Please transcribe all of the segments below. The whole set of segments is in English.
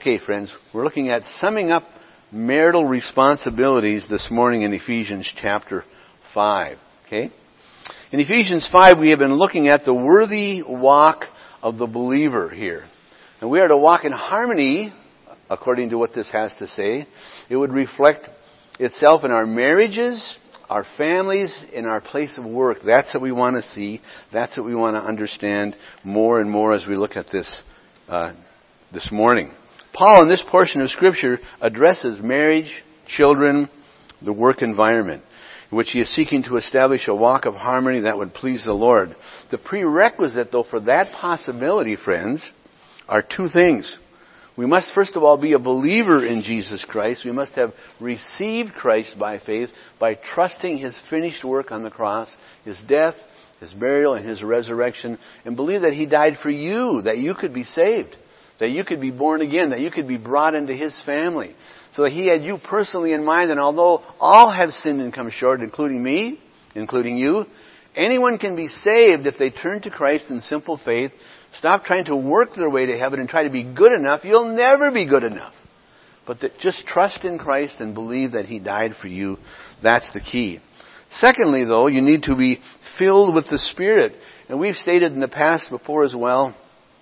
Okay, friends, we're looking at summing up marital responsibilities this morning in Ephesians chapter 5. Okay? In Ephesians 5, we have been looking at the worthy walk of the believer here. And we are to walk in harmony, according to what this has to say. It would reflect itself in our marriages, our families, in our place of work. That's what we want to see. That's what we want to understand more and more as we look at this this morning. Paul, in this portion of Scripture, addresses marriage, children, the work environment, in which he is seeking to establish a walk of harmony that would please the Lord. The prerequisite, though, for that possibility, friends, are two things. We must, first of all, be a believer in Jesus Christ. We must have received Christ by faith, by trusting His finished work on the cross, His death, His burial, and His resurrection, and believe that He died for you, that you could be saved, that you could be born again, that you could be brought into His family. So that He had you personally in mind, and although all have sinned and come short, including me, including you, anyone can be saved if they turn to Christ in simple faith, stop trying to work their way to heaven and try to be good enough. You'll never be good enough. But just trust in Christ and believe that He died for you. That's the key. Secondly, though, you need to be filled with the Spirit. And we've stated in the past before as well,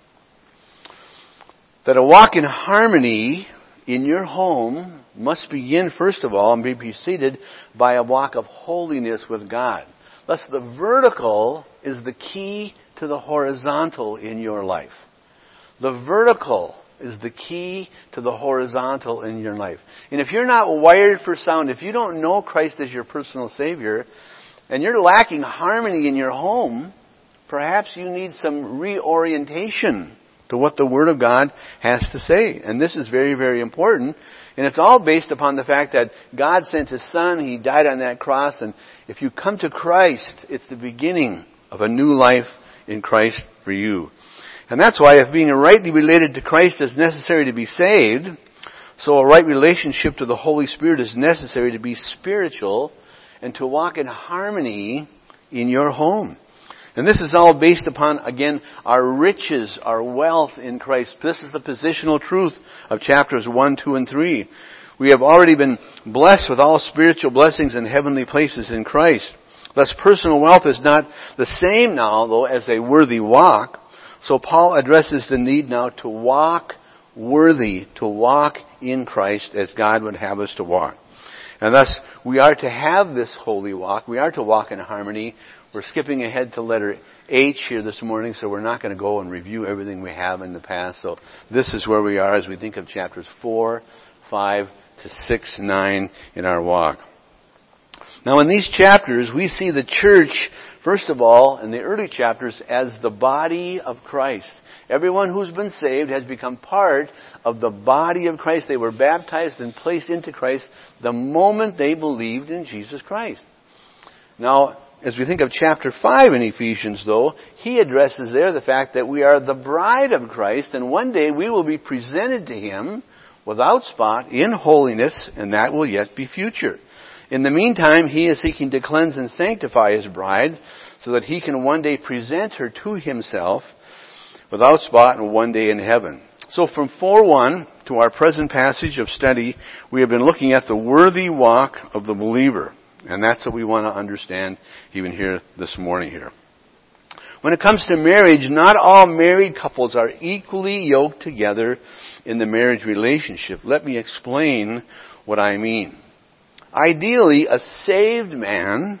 that a walk in harmony in your home must begin, first of all, and be preceded by a walk of holiness with God. Thus, the vertical is the key to the horizontal in your life. The vertical is the key to the horizontal in your life. And if you're not wired for sound, if you don't know Christ as your personal Savior, and you're lacking harmony in your home, perhaps you need some reorientation to what the Word of God has to say. And this is very, very important. And it's all based upon the fact that God sent His Son, He died on that cross, and if you come to Christ, it's the beginning of a new life in Christ for you. And that's why if being rightly related to Christ is necessary to be saved, so a right relationship to the Holy Spirit is necessary to be spiritual and to walk in harmony in your home. And this is all based upon, again, our riches, our wealth in Christ. This is the positional truth of chapters 1, 2, and 3. We have already been blessed with all spiritual blessings in heavenly places in Christ. Thus, personal wealth is not the same now, though, as a worthy walk. So Paul addresses the need now to walk worthy, to walk in Christ as God would have us to walk. And thus, we are to have this holy walk. We are to walk in harmony. We're skipping ahead to letter H here this morning, so we're not going to go and review everything we have in the past. So this is where we are as we think of chapters 4, 5 to 6, 9 in our walk. Now in these chapters, we see the church, first of all, in the early chapters, as the body of Christ. Everyone who's been saved has become part of the body of Christ. They were baptized and placed into Christ the moment they believed in Jesus Christ. Now, as we think of chapter 5 in Ephesians, though, he addresses there the fact that we are the bride of Christ, and one day we will be presented to Him without spot, in holiness, and that will yet be future. In the meantime, He is seeking to cleanse and sanctify His bride so that He can one day present her to Himself without spot and one day in heaven. So from 4:1 to our present passage of study, we have been looking at the worthy walk of the believer. And that's what we want to understand even here this morning here. When it comes to marriage, not all married couples are equally yoked together in the marriage relationship. Let me explain what I mean. Ideally, a saved man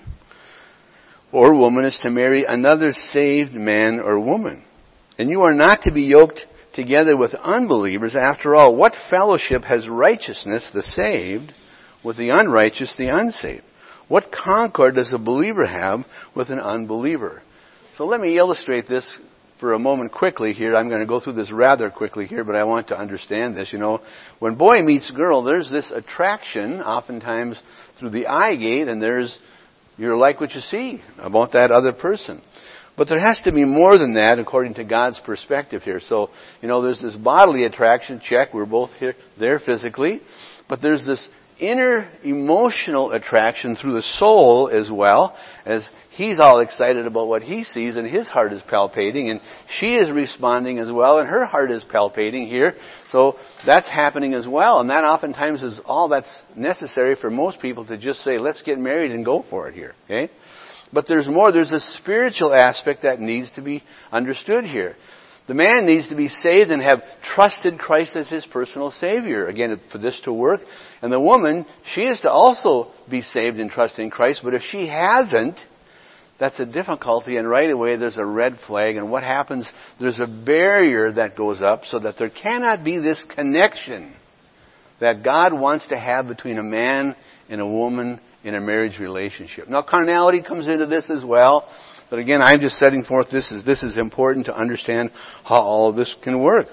or woman is to marry another saved man or woman. And you are not to be yoked together with unbelievers. After all, what fellowship has righteousness, the saved, with the unrighteous, the unsaved? What concord does a believer have with an unbeliever? So let me illustrate this for a moment quickly here. I'm going to go through this rather quickly here, but I want to understand this. You know, when boy meets girl, there's this attraction, oftentimes through the eye gate, and you're like what you see about that other person. But there has to be more than that according to God's perspective here. So, you know, there's this bodily attraction, check, we're both there physically. But there's this inner emotional attraction through the soul as well, as he's all excited about what he sees and his heart is palpating, and she is responding as well and her heart is palpating here. So that's happening as well, and that oftentimes is all that's necessary for most people to just say, let's get married and go for it here. Okay? But there's more. There's a spiritual aspect that needs to be understood here. The man needs to be saved and have trusted Christ as his personal Savior, again, for this to work. And the woman, she is to also be saved and trust in Christ. But if she hasn't, that's a difficulty. And right away, there's a red flag. And what happens? There's a barrier that goes up so that there cannot be this connection that God wants to have between a man and a woman in a marriage relationship. Now, carnality comes into this as well. But again, I'm just setting forth this is important to understand how all of this can work.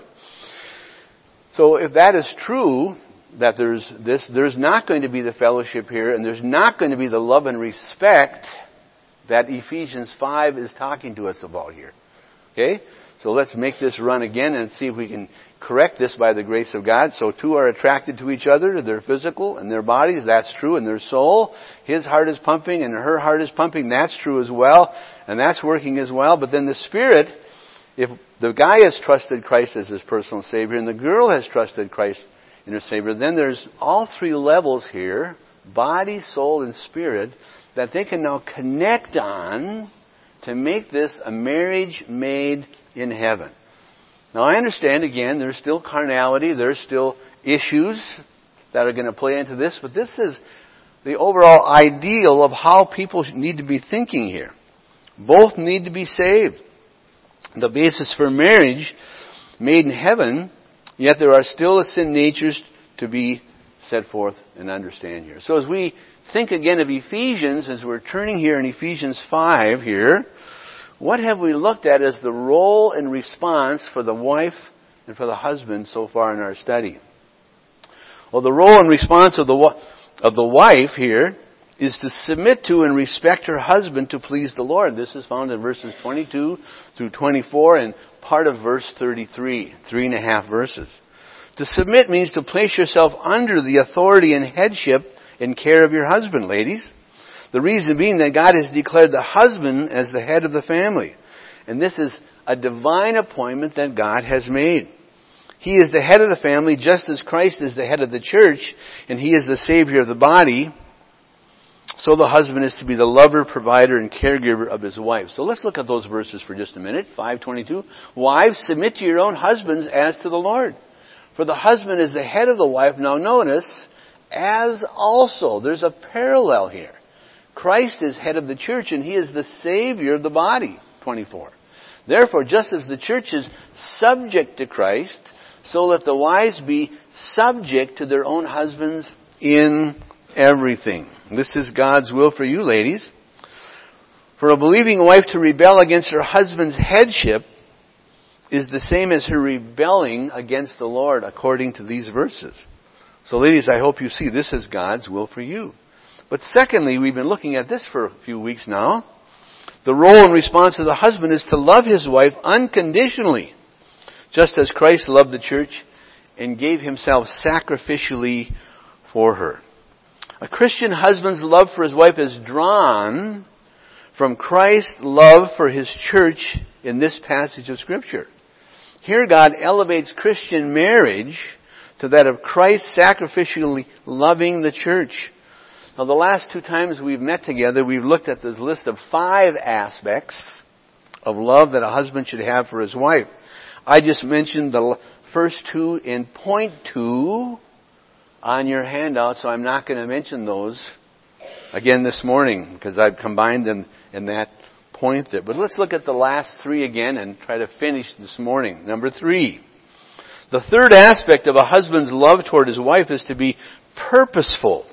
So if that is true, that there's not going to be the fellowship here, and there's not going to be the love and respect that Ephesians 5 is talking to us about here. Okay? So let's make this run again and see if we can correct this by the grace of God. So two are attracted to each other, to their physical and their bodies. That's true. And their soul, his heart is pumping and her heart is pumping. That's true as well. And that's working as well. But then the Spirit, if the guy has trusted Christ as his personal Savior and the girl has trusted Christ in her Savior, then there's all three levels here, body, soul, and spirit, that they can now connect on to make this a marriage made in heaven. Now I understand, again, there's still carnality, there's still issues that are going to play into this, but this is the overall ideal of how people need to be thinking here. Both need to be saved. The basis for marriage made in heaven, yet there are still sin natures to be set forth and understand here. So as we think again of Ephesians, as we're turning here in Ephesians 5 here, what have we looked at as the role and response for the wife and for the husband so far in our study? Well, the role and response of the wife here is to submit to and respect her husband to please the Lord. This is found in verses 22 through 24 and part of verse 33, 3.5 verses. To submit means to place yourself under the authority and headship and care of your husband, ladies. The reason being that God has declared the husband as the head of the family. And this is a divine appointment that God has made. He is the head of the family just as Christ is the head of the church and he is the Savior of the body. So the husband is to be the lover, provider, and caregiver of his wife. So let's look at those verses for just a minute. 5:22. Wives, submit to your own husbands as to the Lord. For the husband is the head of the wife. Now notice, as also, there's a parallel here. Christ is head of the church and he is the Savior of the body. 24. Therefore, just as the church is subject to Christ, so let the wives be subject to their own husbands in everything. This is God's will for you, ladies. For a believing wife to rebel against her husband's headship is the same as her rebelling against the Lord, according to these verses. So, ladies, I hope you see this is God's will for you. But secondly, we've been looking at this for a few weeks now. The role and response of the husband is to love his wife unconditionally, just as Christ loved the church and gave himself sacrificially for her. A Christian husband's love for his wife is drawn from Christ's love for his church in this passage of Scripture. Here God elevates Christian marriage to that of Christ sacrificially loving the church. Now, the last two times we've met together, we've looked at this list of 5 aspects of love that a husband should have for his wife. I just mentioned the first 2 in point 2 on your handout, so I'm not going to mention those again this morning because I've combined them in that point there. But let's look at the last 3 again and try to finish this morning. Number 3. The third aspect of a husband's love toward his wife is to be purposeful.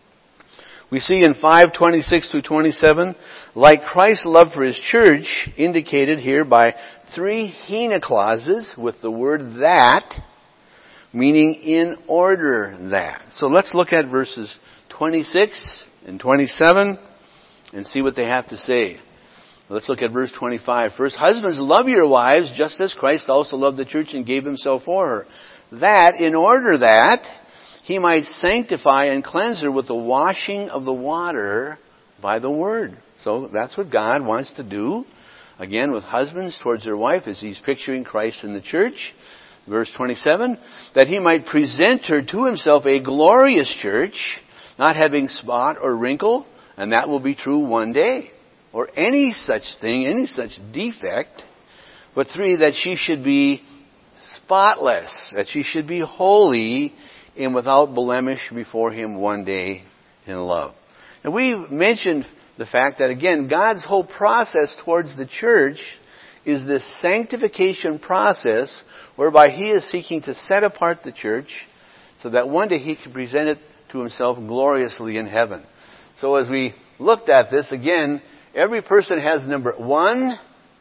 We see in 5:26 through 27, like Christ's love for his church, indicated here by 3 hina clauses with the word that, meaning in order that. So let's look at verses 26 and 27 and see what they have to say. Let's look at verse 25 first. Husbands, love your wives just as Christ also loved the church and gave himself for her. That, in order that he might sanctify and cleanse her with the washing of the water by the word. So that's what God wants to do. Again, with husbands towards their wife, as he's picturing Christ in the church. Verse 27, that he might present her to himself a glorious church, not having spot or wrinkle, and that will be true one day, or any such thing, any such defect. But 3, that she should be spotless, that she should be holy and without blemish before him one day in love. And we mentioned the fact that, again, God's whole process towards the church is this sanctification process whereby he is seeking to set apart the church so that one day he can present it to himself gloriously in heaven. So as we looked at this, again, every person has number 1,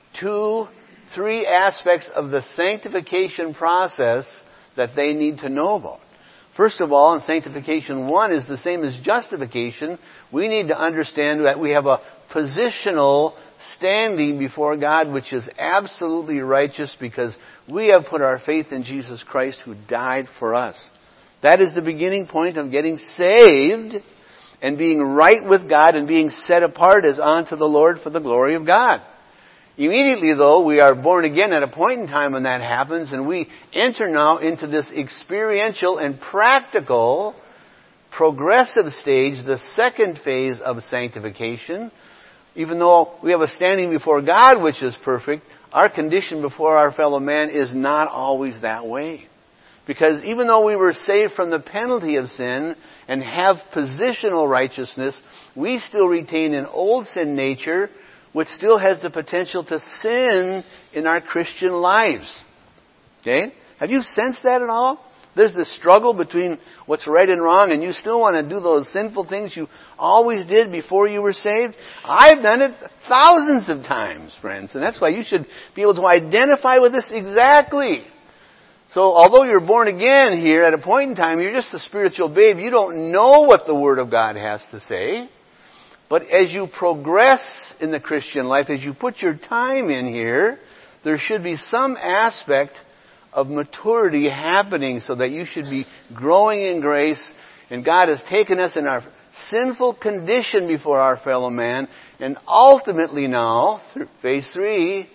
2, 3 aspects of the sanctification process that they need to know about. First of all, in sanctification 1 is the same as justification. We need to understand that we have a positional standing before God which is absolutely righteous because we have put our faith in Jesus Christ who died for us. That is the beginning point of getting saved and being right with God and being set apart as unto the Lord for the glory of God. Immediately, though, we are born again at a point in time when that happens, and we enter now into this experiential and practical, progressive stage, the second phase of sanctification. Even though we have a standing before God which is perfect, our condition before our fellow man is not always that way. Because even though we were saved from the penalty of sin and have positional righteousness, we still retain an old sin nature which still has the potential to sin in our Christian lives. Okay? Have you sensed that at all? There's this struggle between what's right and wrong, and you still want to do those sinful things you always did before you were saved. I've done it thousands of times, friends, and that's why you should be able to identify with this exactly. So although you're born again here at a point in time, you're just a spiritual babe. You don't know what the Word of God has to say. But as you progress in the Christian life, as you put your time in here, there should be some aspect of maturity happening so that you should be growing in grace. And God has taken us in our sinful condition before our fellow man. And ultimately now, through phase 3,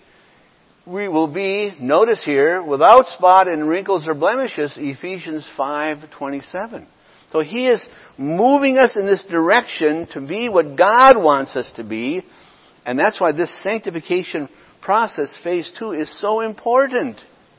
we will be, notice here, without spot and wrinkles or blemishes, Ephesians 5:27. So he is moving us in this direction to be what God wants us to be. And that's why this sanctification process, phase 2, is so important.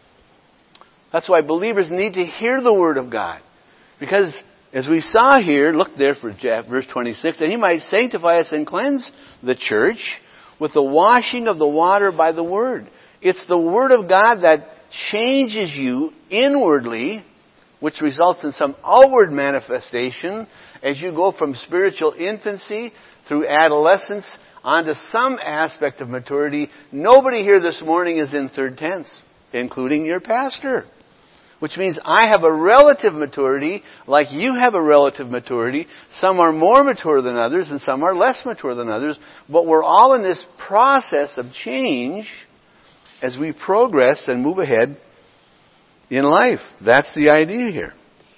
That's why believers need to hear the Word of God. Because as we saw here, look there for verse 26, that he might sanctify us and cleanse the church with the washing of the water by the Word. It's the Word of God that changes you inwardly, which results in some outward manifestation as you go from spiritual infancy through adolescence onto some aspect of maturity. Nobody here this morning is in third tense, including your pastor. Which means I have a relative maturity like you have a relative maturity. Some are more mature than others and some are less mature than others. But we're all in this process of change as we progress and move ahead in life. That's the idea here.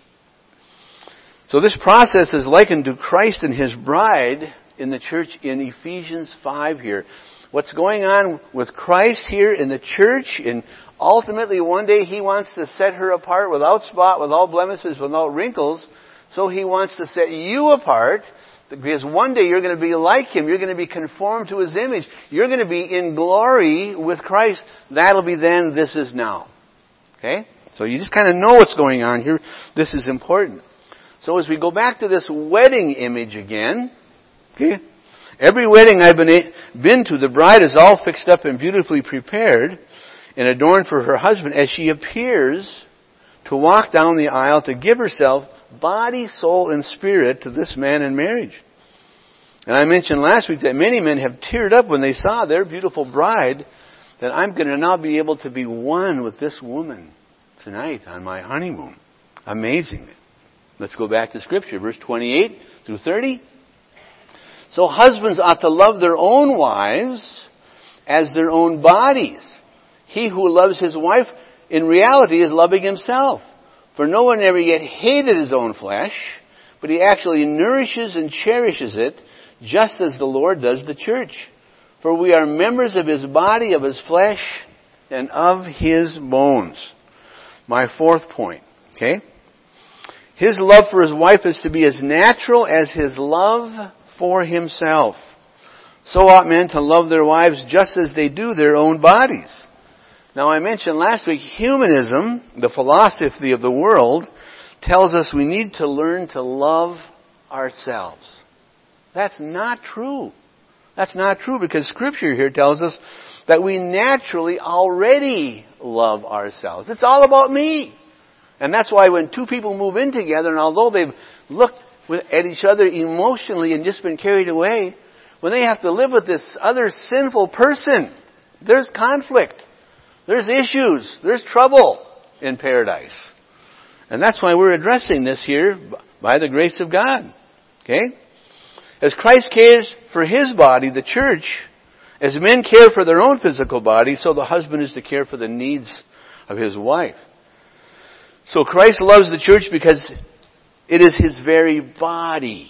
So this process is likened to Christ and His bride in the church in Ephesians 5 here. What's going on with Christ here in the church, and ultimately one day He wants to set her apart without spot, without blemishes, without wrinkles. So He wants to set you apart, because one day you're going to be like Him. You're going to be conformed to His image. You're going to be in glory with Christ. That'll be then, this is now. Okay? So you just kind of know what's going on here. This is important. So as we go back to this wedding image again, okay? Every wedding I've been to, the bride is all fixed up and beautifully prepared and adorned for her husband as she appears to walk down the aisle to give herself body, soul, and spirit to this man in marriage. And I mentioned last week that many men have teared up when they saw their beautiful bride, that I'm going to now be able to be one with this woman tonight on my honeymoon. Amazing. Let's go back to Scripture, verse 28 through 30. So husbands ought to love their own wives as their own bodies. He who loves his wife in reality is loving himself. For no one ever yet hated his own flesh, but he actually nourishes and cherishes it, just as the Lord does the church. For we are members of his body, of his flesh, and of his bones. My fourth point, okay? His love for his wife is to be as natural as his love for himself. So ought men to love their wives just as they do their own bodies. Now I mentioned last week, humanism, the philosophy of the world, tells us we need to learn to love ourselves. That's not true. That's not true because Scripture here tells us that we naturally already love ourselves. It's all about me. And that's why when two people move in together, and although they've looked at each other emotionally and just been carried away, when they have to live with this other sinful person, there's conflict. There's issues. There's trouble in paradise. And that's why we're addressing this here by the grace of God. Okay? As Christ cares for his body, the church, as men care for their own physical body, so the husband is to care for the needs of his wife. So Christ loves the church because it is his very body,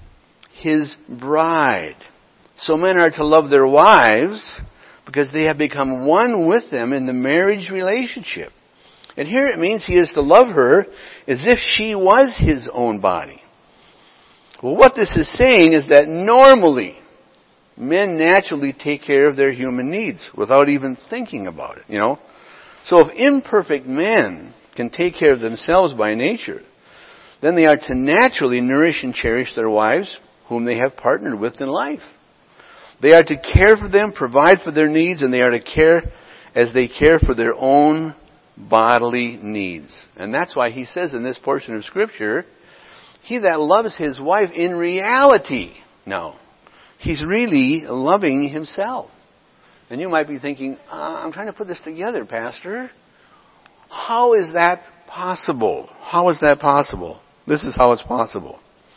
his bride. So men are to love their wives because they have become one with them in the marriage relationship. And here it means he is to love her as if she was his own body. Well, what this is saying is that normally men naturally take care of their human needs without even thinking about it, So if imperfect men can take care of themselves by nature, then they are to naturally nourish and cherish their wives whom they have partnered with in life. They are to care for them, provide for their needs, and they are to care as they care for their own bodily needs. And that's why he says in this portion of Scripture, he that loves his wife in reality, no, he's really loving himself. And you might be thinking, I'm trying to put this together, Pastor. How is that possible? How is that possible? This is how it's possible.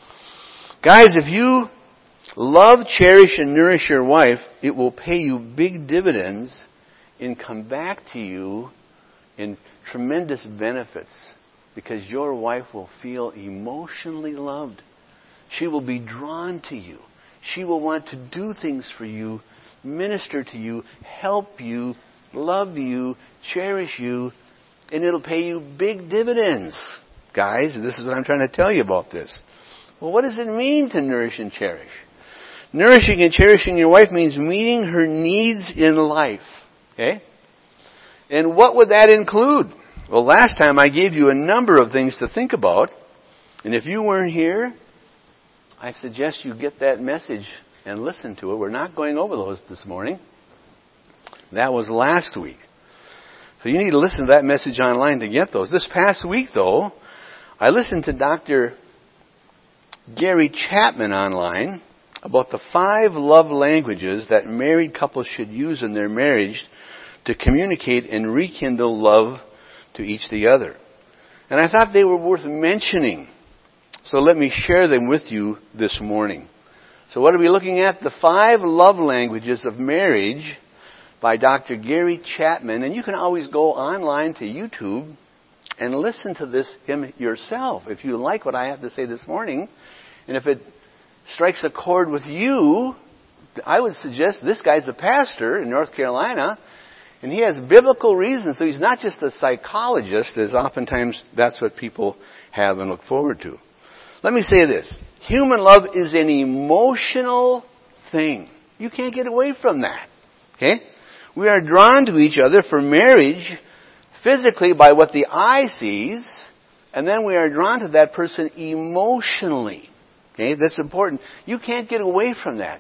Guys, if you love, cherish, and nourish your wife, it will pay you big dividends and come back to you in tremendous benefits because your wife will feel emotionally loved. She will be drawn to you. She will want to do things for you, minister to you, help you, love you, cherish you, and it'll pay you big dividends. Guys, this is what I'm trying to tell you about this. Well, what does it mean to nourish and cherish? Nourishing and cherishing your wife means meeting her needs in life. Okay? And what would that include? Well, last time I gave you a number of things to think about. And if you weren't here, I suggest you get that message and listen to it. We're not going over those this morning. That was last week. So you need to listen to that message online to get those. This past week, though, I listened to Dr. Gary Chapman online about the 5 love languages that married couples should use in their marriage to communicate and rekindle love to each the other. And I thought they were worth mentioning. So let me share them with you this morning. So what are we looking at? The 5 love languages of marriage by Dr. Gary Chapman. And you can always go online to YouTube and listen to him yourself if you like what I have to say this morning. And if it strikes a chord with you, I would suggest this guy's a pastor in North Carolina, and he has biblical reasons. So he's not just a psychologist, as oftentimes that's what people have and look forward to. Let me say this. Human love is an emotional thing. You can't get away from that. Okay? We are drawn to each other for marriage physically by what the eye sees, and then we are drawn to that person emotionally. Okay? That's important. You can't get away from that.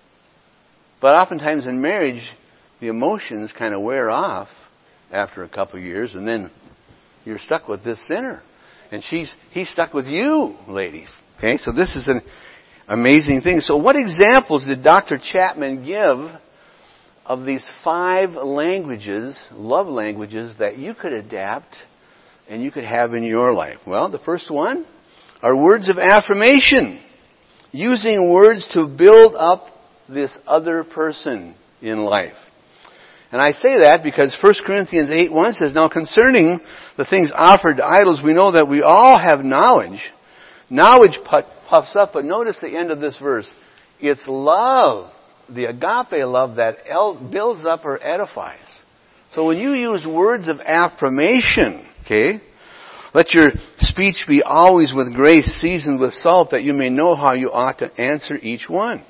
But oftentimes in marriage, the emotions kind of wear off after a couple of years, and then you're stuck with this sinner. And he's stuck with you, ladies. Okay? So this is an amazing thing. So what examples did Dr. Chapman give of these 5 languages, love languages, that you could adapt and you could have in your life? Well, the first one are words of affirmation. Using words to build up this other person in life. And I say that because 1 Corinthians 8:1 says, now concerning the things offered to idols, we know that we all have knowledge. Knowledge puffs up, but notice the end of this verse. It's love, the agape love that builds up or edifies. So when you use words of affirmation, okay, let your speech be always with grace, seasoned with salt, that you may know how you ought to answer each one.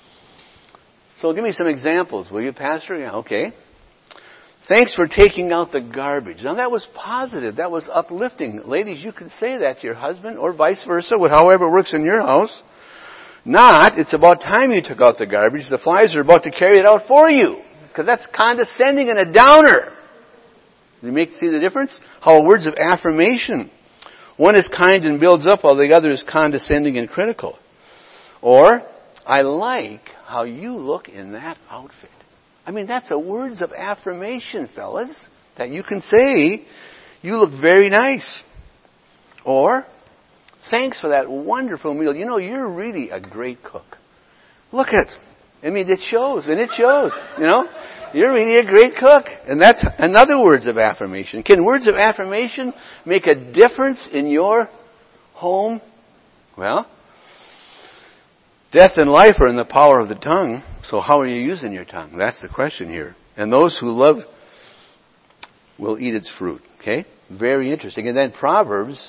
So give me some examples, will you, Pastor? Yeah, okay. Thanks for taking out the garbage. Now that was positive. That was uplifting. Ladies, you can say that to your husband or vice versa, however it works in your house. Not, it's about time you took out the garbage. The flies are about to carry it out for you. Because that's condescending and a downer. You see the difference? How words of affirmation. One is kind and builds up, while the other is condescending and critical. Or, I like how you look in that outfit. I mean, that's a words of affirmation, fellas, that you can say, you look very nice. Or, thanks for that wonderful meal. You know, you're really a great cook. Look at, I mean, it shows, you know. You're really a great cook. And that's another words of affirmation. Can words of affirmation make a difference in your home? Well, death and life are in the power of the tongue. So how are you using your tongue? That's the question here. And those who love will eat its fruit. Okay? Very interesting. And then Proverbs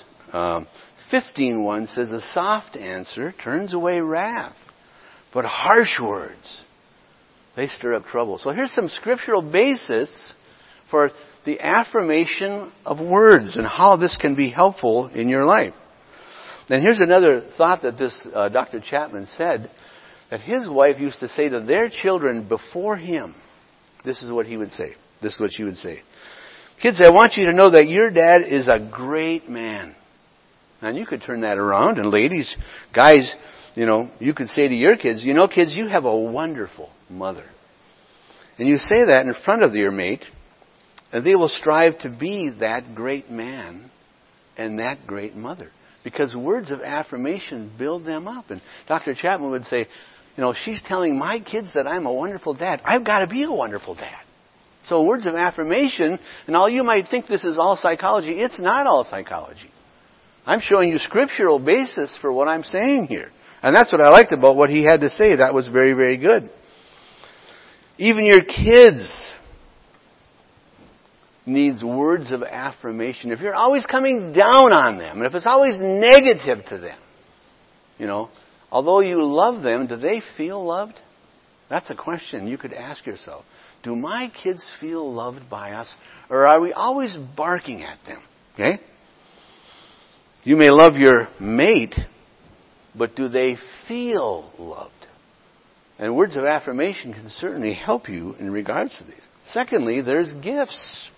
15:1 says, a soft answer turns away wrath, but harsh words, they stir up trouble. So here's some scriptural basis for the affirmation of words and how this can be helpful in your life. Then here's another thought that this Dr. Chapman said, that his wife used to say to their children before him, this is what he would say, this is what she would say. Kids, I want you to know that your dad is a great man. And you could turn that around. And ladies, guys, you know, you could say to your kids, you know, kids, you have a wonderful mother. And you say that in front of your mate, and they will strive to be that great man and that great mother. Because words of affirmation build them up. And Dr. Chapman would say, you know, she's telling my kids that I'm a wonderful dad. I've got to be a wonderful dad. So words of affirmation, and all you might think this is all psychology, it's not all psychology. I'm showing you scriptural basis for what I'm saying here. And that's what I liked about what he had to say. That was very, very good. Even your kids needs words of affirmation. If you're always coming down on them, and if it's always negative to them, you know, although you love them, do they feel loved? That's a question you could ask yourself. Do my kids feel loved by us, or are we always barking at them? Okay? You may love your mate, but do they feel loved? And words of affirmation can certainly help you in regards to these. Secondly, there's gifts.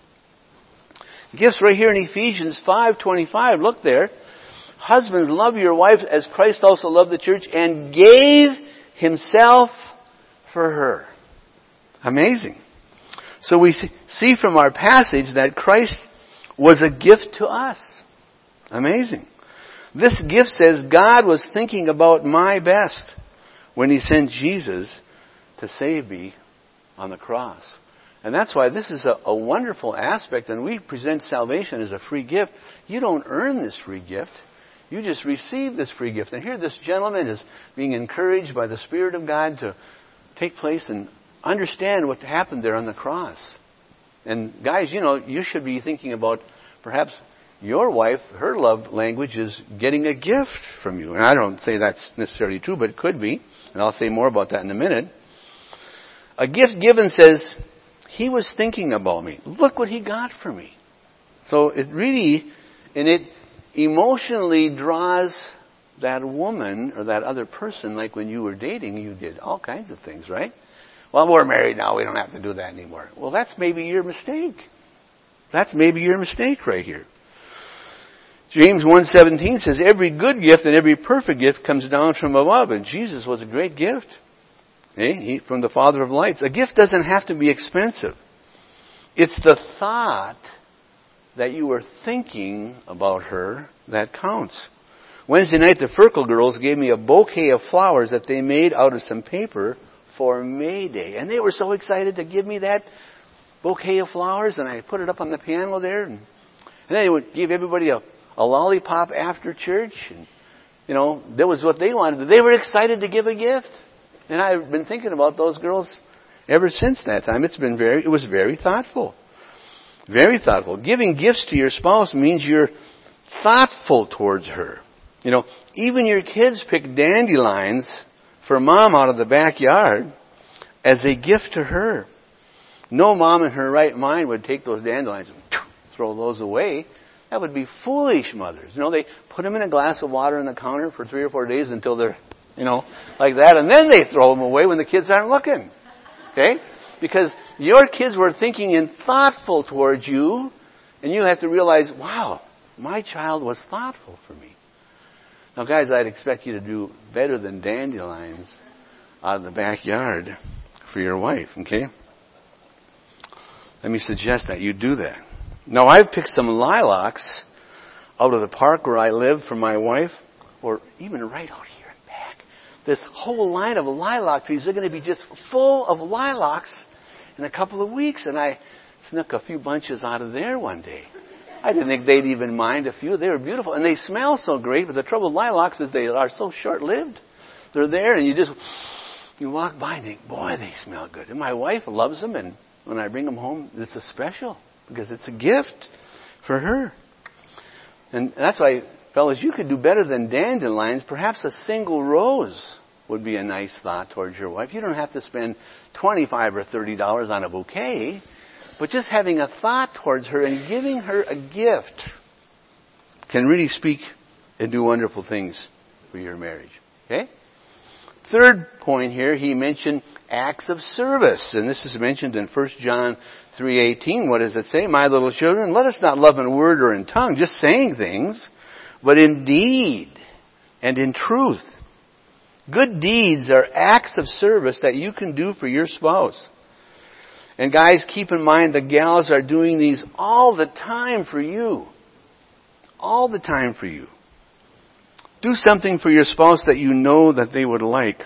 Gifts right here in Ephesians 5:25. Look there. Husbands, love your wives as Christ also loved the church and gave himself for her. Amazing. So we see from our passage that Christ was a gift to us. Amazing. This gift says God was thinking about my best when he sent Jesus to save me on the cross. And that's why this is a wonderful aspect, and we present salvation as a free gift. You don't earn this free gift. You just receive this free gift. And here this gentleman is being encouraged by the Spirit of God to take place and understand what happened there on the cross. And guys, you know, you should be thinking about perhaps your wife, her love language is getting a gift from you. And I don't say that's necessarily true, but it could be. And I'll say more about that in a minute. A gift given says, he was thinking about me. Look what he got for me. So it really, and it emotionally draws that woman or that other person, like when you were dating, you did all kinds of things, right? Well, we're married now, we don't have to do that anymore. Well, that's maybe your mistake. That's maybe your mistake right here. James 1:17 says, every good gift and every perfect gift comes down from above. And Jesus was a great gift. From the Father of lights. A gift doesn't have to be expensive. It's the thought that you were thinking about her that counts. Wednesday night, the Ferkel girls gave me a bouquet of flowers that they made out of some paper for May Day. And they were so excited to give me that bouquet of flowers, and I put it up on the piano there, and then I would give everybody a lollipop after church, and that was what they wanted. They were excited to give a gift, and I've been thinking about those girls ever since that time. It was very thoughtful, very thoughtful. Giving gifts to your spouse means you're thoughtful towards her. Even your kids pick dandelions for mom out of the backyard as a gift to her. No mom in her right mind would take those dandelions and throw those away. That would be foolish mothers. They put them in a glass of water on the counter for 3 or 4 days until they're, like that, and then they throw them away when the kids aren't looking. Okay? Because your kids were thinking and thoughtful towards you, and you have to realize, wow, my child was thoughtful for me. Now, guys, I'd expect you to do better than dandelions out of the backyard for your wife, okay? Let me suggest that you do that. Now, I've picked some lilacs out of the park where I live for my wife, or even right out here in back. This whole line of lilac trees are going to be just full of lilacs in a couple of weeks, and I snuck a few bunches out of there one day. I didn't think they'd even mind a few. They were beautiful, and they smell so great, but the trouble with lilacs is they are so short-lived. They're there, and you walk by and think, boy, they smell good. And my wife loves them, and when I bring them home, it's a special, because it's a gift for her. And that's why, fellas, you could do better than dandelions. Perhaps a single rose would be a nice thought towards your wife. You don't have to spend $25 or $30 on a bouquet, but just having a thought towards her and giving her a gift can really speak and do wonderful things for your marriage. Okay? Third point here, he mentioned acts of service. And this is mentioned in 1 John 3:18. What does it say? My little children, let us not love in word or in tongue, just saying things, but in deed and in truth. Good deeds are acts of service that you can do for your spouse. And guys, keep in mind the gals are doing these all the time for you. All the time for you. Do something for your spouse that you know that they would like.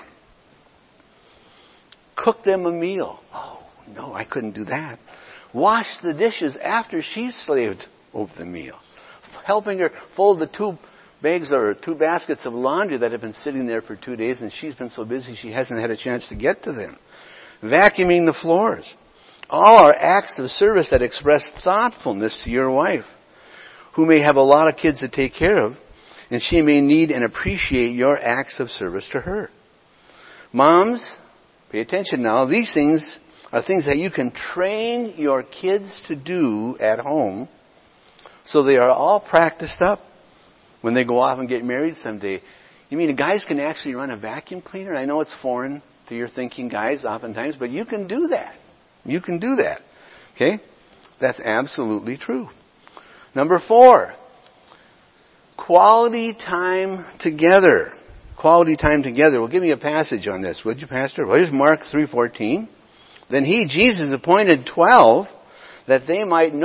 Cook them a meal. Oh, no, I couldn't do that. Wash the dishes after she's slaved over the meal. Helping her fold the 2 baskets of laundry that have been sitting there for 2 days, and she's been so busy she hasn't had a chance to get to them. Vacuuming the floors. All are acts of service that express thoughtfulness to your wife, who may have a lot of kids to take care of, and she may need and appreciate your acts of service to her. Moms, pay attention now. These things are things that you can train your kids to do at home, so they are all practiced up when they go off and get married someday. You mean guys can actually run a vacuum cleaner? I know it's foreign to your thinking, guys, oftentimes, but you can do that. You can do that. Okay? That's absolutely true. Number 4, quality time together. Quality time together. Well, give me a passage on this, would you, Pastor? Well, here's Mark 3:14. Then he, Jesus, appointed 12 that they might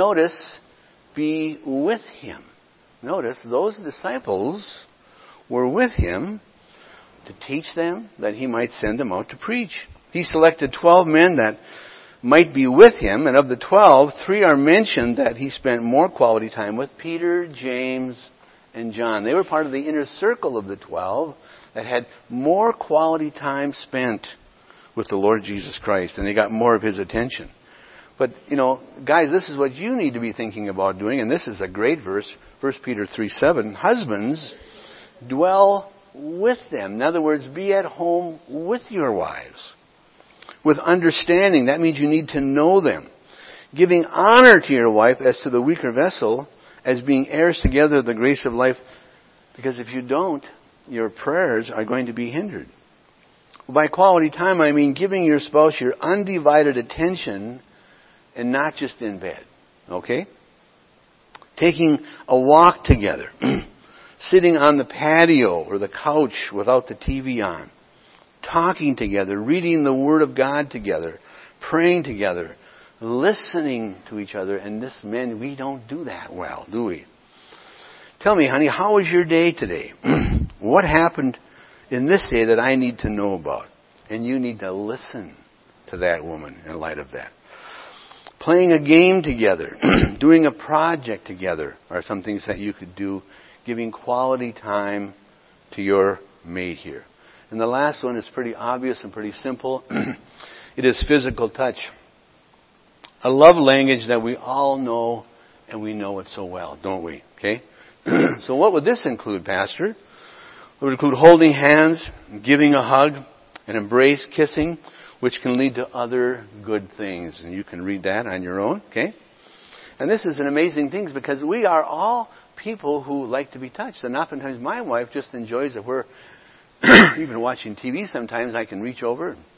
be with him. Notice, those disciples were with him to teach them, that he might send them out to preach. He selected 12 men that might be with him, and of the 12, 3 are mentioned that he spent more quality time with: Peter, James, and John. They were part of the inner circle of the 12 that had more quality time spent with the Lord Jesus Christ, and they got more of his attention. But, guys, this is what you need to be thinking about doing, and this is a great verse, 1 Peter 3:7. Husbands, dwell with them. In other words, be at home with your wives. With understanding. That means you need to know them. Giving honor to your wife as to the weaker vessel, as being heirs together of the grace of life. Because if you don't, your prayers are going to be hindered. By quality time, I mean giving your spouse your undivided attention, and not just in bed. Okay? Taking a walk together. Sitting on the patio or the couch without the TV on. Talking together. Reading the Word of God together. Praying together. Listening to each other. And this, men, we don't do that well, do we? Tell me, honey, how was your day today? What happened in this day that I need to know about? And you need to listen to that woman in light of that. Playing a game together, doing a project together are some things that you could do, giving quality time to your mate here. And the last one is pretty obvious and pretty simple. It is physical touch. A love language that we all know, and we know it so well, don't we? Okay? So what would this include, Pastor? It would include holding hands, giving a hug, an embrace, kissing, which can lead to other good things. And you can read that on your own, okay? And this is an amazing thing because we are all people who like to be touched. And oftentimes my wife just enjoys it. We're even watching TV sometimes, I can reach over and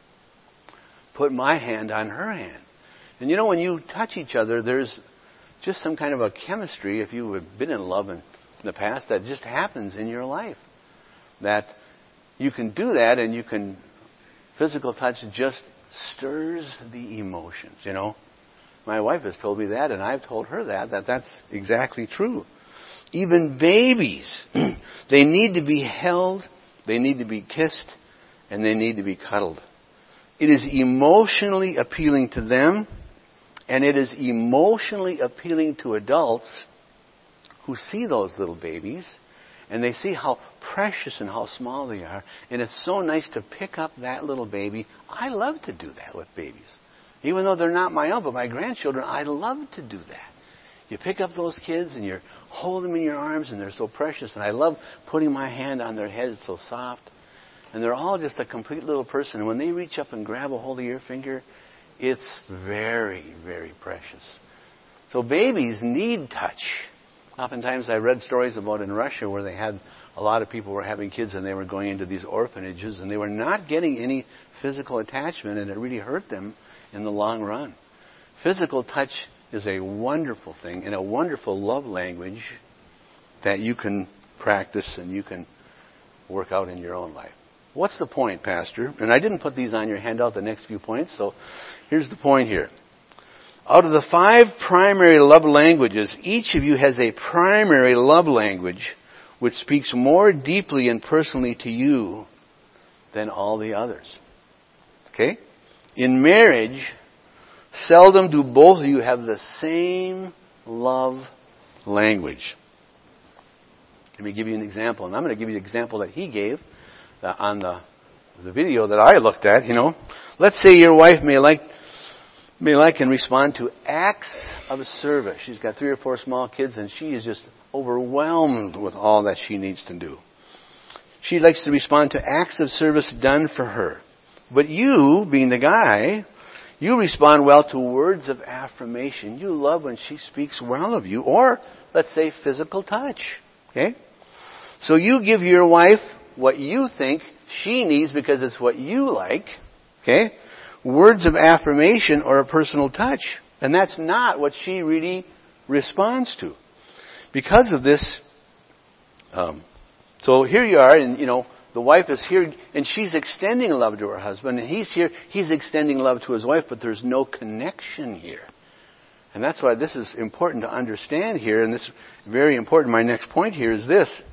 put my hand on her hand. And you know, when you touch each other, there's just some kind of a chemistry, if you have been in love in the past, that just happens in your life. That you can do that, and you can, physical touch just stirs the emotions, you know. My wife has told me that, and I've told her that that's exactly true. Even babies, they need to be held, they need to be kissed, and they need to be cuddled. It is emotionally appealing to them, and it is emotionally appealing to adults who see those little babies, and they see how precious and how small they are. And it's so nice to pick up that little baby. I love to do that with babies. Even though they're not my own, but my grandchildren, I love to do that. You pick up those kids and you hold them in your arms, and they're so precious. And I love putting my hand on their head. It's so soft. And they're all just a complete little person. And when they reach up and grab a hold of your finger, it's very, very precious. So babies need touch. Oftentimes I read stories about in Russia where they had a lot of people were having kids and they were going into these orphanages and they were not getting any physical attachment, and it really hurt them in the long run. Physical touch is a wonderful thing and a wonderful love language that you can practice and you can work out in your own life. What's the point, Pastor? And I didn't put these on your handout, the next few points, so here's the point here. Out of the 5 primary love languages, each of you has a primary love language which speaks more deeply and personally to you than all the others. Okay? In marriage, seldom do both of you have the same love language. Let me give you an example, and I'm going to give you the example that he gave on the video that I looked at. You know, let's say your wife may like and respond to acts of service. She's got 3 or 4 small kids, and she is just overwhelmed with all that she needs to do. She likes to respond to acts of service done for her. But you, being the guy, you respond well to words of affirmation. You love when she speaks well of you, or let's say physical touch. Okay? So you give your wife what you think she needs because it's what you like. Okay? Words of affirmation or a personal touch. And that's not what she really responds to. Because of this, so here you are, and you know, the wife is here, and she's extending love to her husband, and he's here, he's extending love to his wife, but there's no connection here. And that's why this is important to understand here, and this is very important. My next point here is this.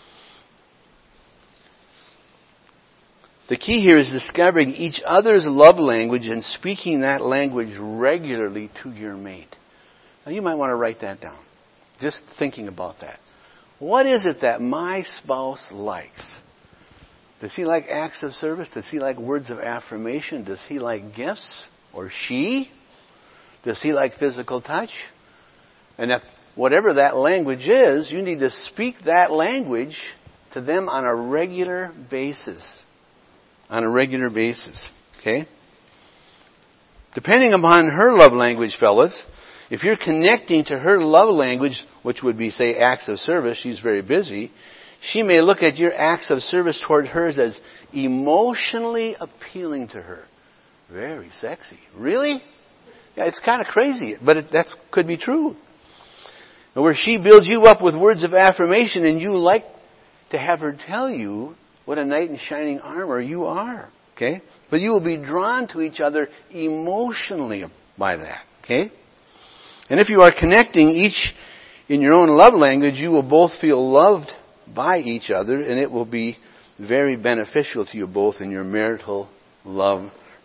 The key here is discovering each other's love language and speaking that language regularly to your mate. Now you might want to write that down. Just thinking about that. What is it that my spouse likes? Does he like acts of service? Does he like words of affirmation? Does he like gifts? Or she? Does he like physical touch? And if whatever that language is, you need to speak that language to them on a regular basis. On a regular basis. Okay? Depending upon her love language, fellas, if you're connecting to her love language, which would be, say, acts of service, she's very busy, she may look at your acts of service toward hers as emotionally appealing to her. Very sexy. Really? Yeah, it's kind of crazy, but that could be true. And where she builds you up with words of affirmation and you like to have her tell you what a knight in shining armor you are. Okay? But you will be drawn to each other emotionally by that. Okay? And if you are connecting each in your own love language, you will both feel loved by each other, and it will be very beneficial to you both in your marital love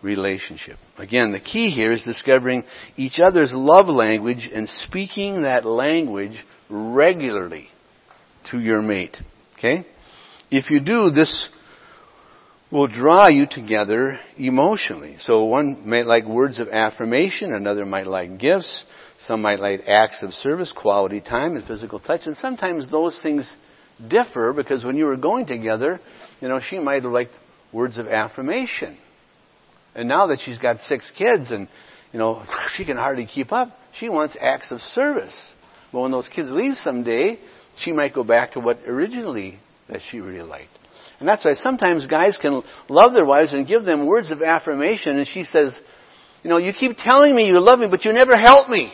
relationship. Again, the key here is discovering each other's love language and speaking that language regularly to your mate. Okay? If you do, this will draw you together emotionally. So one might like words of affirmation, another might like gifts, some might like acts of service, quality time, and physical touch. And sometimes those things differ because when you were going together, she might have liked words of affirmation. And now that she's got 6 kids and, she can hardly keep up, she wants acts of service. But when those kids leave someday, she might go back to what originally that she really liked. And that's why sometimes guys can love their wives and give them words of affirmation, and she says, you keep telling me you love me, but you never help me.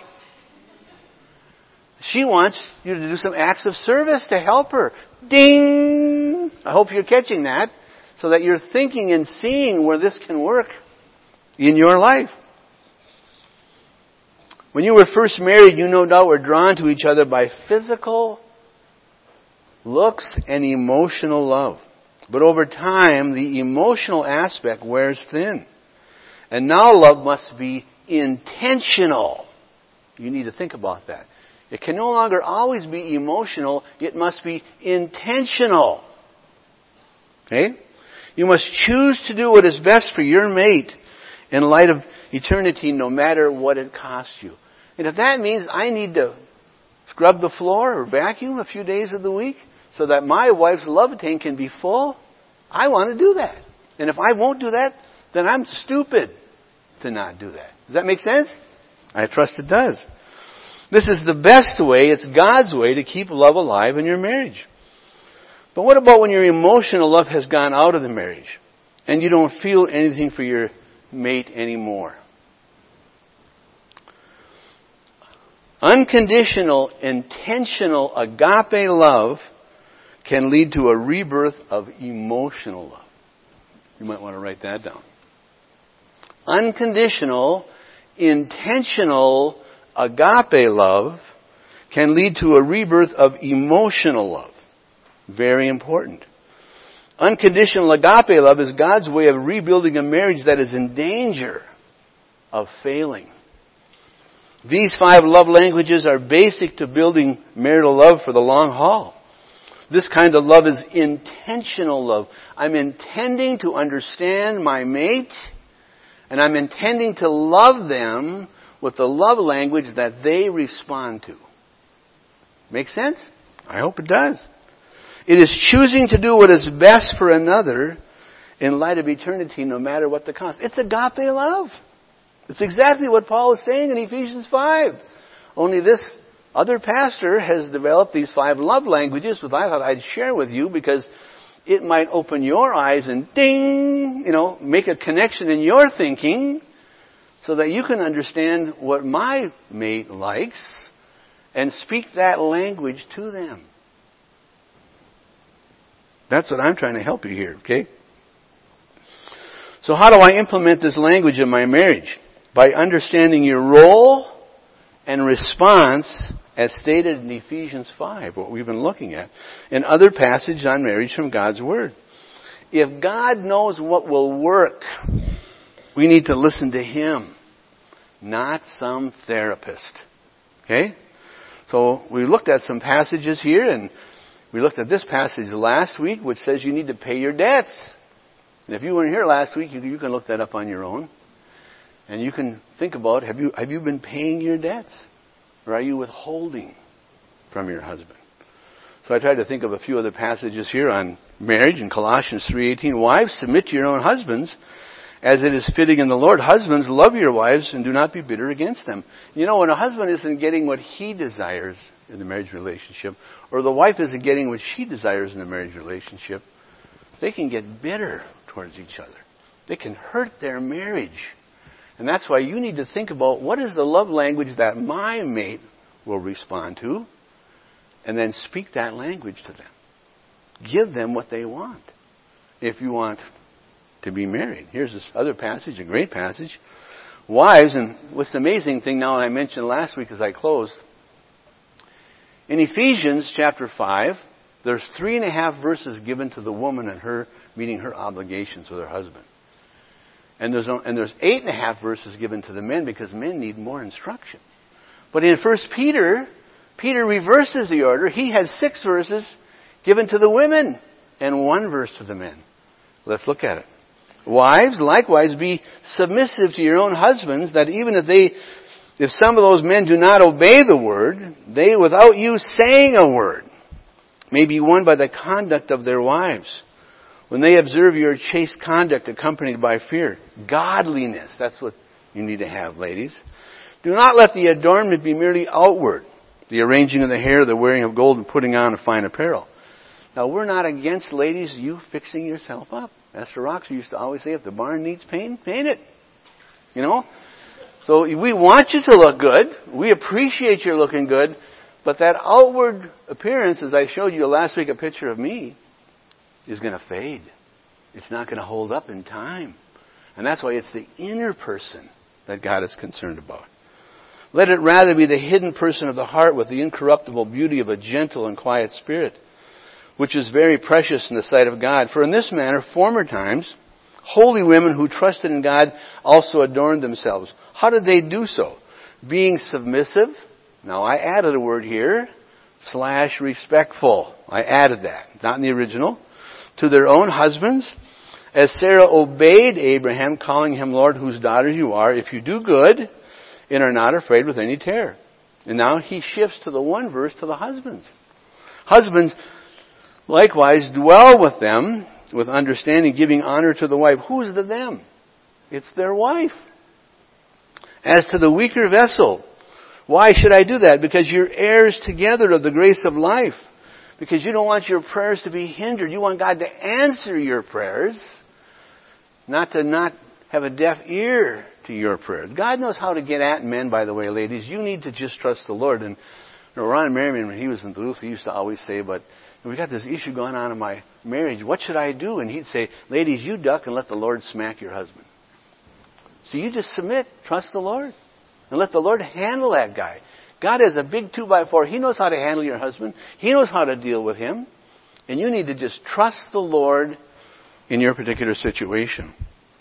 She wants you to do some acts of service to help her. Ding! I hope you're catching that, so that you're thinking and seeing where this can work in your life. When you were first married, you no doubt were drawn to each other by physical looks and emotional love. But over time, the emotional aspect wears thin. And now love must be intentional. You need to think about that. It can no longer always be emotional. It must be intentional. Okay? You must choose to do what is best for your mate in light of eternity, no matter what it costs you. And if that means I need to scrub the floor or vacuum a few days of the week so that my wife's love tank can be full, I want to do that. And if I won't do that, then I'm stupid to not do that. Does that make sense? I trust it does. This is the best way, it's God's way to keep love alive in your marriage. But what about when your emotional love has gone out of the marriage and you don't feel anything for your mate anymore? Unconditional, intentional agape love can lead to a rebirth of emotional love. You might want to write that down. Unconditional, intentional agape love can lead to a rebirth of emotional love. Very important. Unconditional agape love is God's way of rebuilding a marriage that is in danger of failing. These 5 love languages are basic to building marital love for the long haul. This kind of love is intentional love. I'm intending to understand my mate, and I'm intending to love them with the love language that they respond to. Make sense? I hope it does. It is choosing to do what is best for another in light of eternity, no matter what the cost. It's agape love. It's exactly what Paul is saying in Ephesians 5. Only this other pastor has developed these 5 love languages, which I thought I'd share with you because it might open your eyes and ding, make a connection in your thinking so that you can understand what my mate likes and speak that language to them. That's what I'm trying to help you here, okay? So how do I implement this language in my marriage? By understanding your role and response as stated in Ephesians 5, what we've been looking at, and other passages on marriage from God's Word. If God knows what will work, we need to listen to Him, not some therapist. Okay? So we looked at some passages here, and we looked at this passage last week, which says you need to pay your debts. And if you weren't here last week, you can look that up on your own. And you can think about, have you been paying your debts? Or are you withholding from your husband? So I tried to think of a few other passages here on marriage in Colossians 3:18. Wives, submit to your own husbands as it is fitting in the Lord. Husbands, love your wives and do not be bitter against them. When a husband isn't getting what he desires in the marriage relationship, or the wife isn't getting what she desires in the marriage relationship, they can get bitter towards each other. They can hurt their marriage. And that's why you need to think about what is the love language that my mate will respond to, and then speak that language to them. Give them what they want if you want to be married. Here's this other passage, a great passage. Wives, and what's the amazing thing now, and I mentioned last week as I closed, in Ephesians chapter 5, there's 3.5 verses given to the woman and her meeting her obligations with her husband. And there's 8.5 verses given to the men because men need more instruction. But in 1 Peter, Peter reverses the order. He has 6 verses given to the women and 1 verse to the men. Let's look at it. Wives, likewise, be submissive to your own husbands, that even if some of those men do not obey the word, they, without you saying a word, may be won by the conduct of their wives, when they observe your chaste conduct accompanied by fear. Godliness, that's what you need to have, ladies. Do not let the adornment be merely outward, the arranging of the hair, the wearing of gold, and putting on of fine apparel. Now, we're not against, ladies, you fixing yourself up. Esther Roxer used to always say, if the barn needs paint, paint it. You know? So we want you to look good. We appreciate your looking good. But that outward appearance, as I showed you last week, a picture of me, is going to fade. It's not going to hold up in time. And that's why it's the inner person that God is concerned about. Let it rather be the hidden person of the heart with the incorruptible beauty of a gentle and quiet spirit, which is very precious in the sight of God. For in this manner, former times, holy women who trusted in God also adorned themselves. How did they do so? Being submissive. Now I added a word here, / respectful. I added that, not in the original. To their own husbands, as Sarah obeyed Abraham, calling him Lord, whose daughters you are, if you do good and are not afraid with any terror. And now he shifts to the 1 verse to the husbands. Husbands, likewise, dwell with them with understanding, giving honor to the wife. Who's the them? It's their wife. As to the weaker vessel, why should I do that? Because you're heirs together of the grace of life. Because you don't want your prayers to be hindered. You want God to answer your prayers, not to not have a deaf ear to your prayers. God knows how to get at men, by the way, ladies. You need to just trust the Lord. And Ron Merriman, when he was in Duluth, he used to always say, but we got this issue going on in my marriage. What should I do? And he'd say, ladies, you duck and let the Lord smack your husband. So you just submit, trust the Lord, and let the Lord handle that guy. God has a big 2x4. He knows how to handle your husband. He knows how to deal with him. And you need to just trust the Lord in your particular situation.